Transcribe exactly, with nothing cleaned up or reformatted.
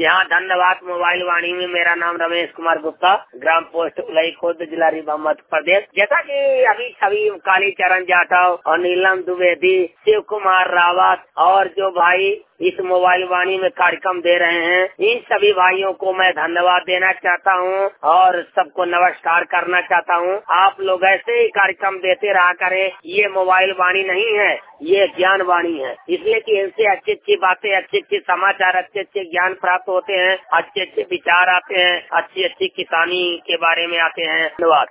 यहाँ धन्यवाद मोबाइल वाणी में। मेरा नाम रमेश कुमार गुप्ता, ग्राम पोस्ट उलई खुर्द, जिला रीवा, मध्य प्रदेश। जैसा कि अभी सभी कालीचरण जाटव और नीलम द्विवेदी, शिव कुमार रावत और जो भाई इस मोबाइल वाणी में कार्यक्रम दे रहे हैं, इन सभी भाइयों को मैं धन्यवाद देना चाहता हूं और सबको नमस्कार करना चाहता हूं। आप लोग ऐसे ही कार्यक्रम देते रहा करें। ये मोबाइल वाणी नहीं है, ये ज्ञान वाणी है, इसलिए कि इनसे अच्छी अच्छी बातें, अच्छे अच्छे समाचार, अच्छे अच्छे ज्ञान प्राप्त होते हैं, अच्छे अच्छे विचार आते हैं, अच्छी अच्छी किसानी के बारे में आते हैं। धन्यवाद।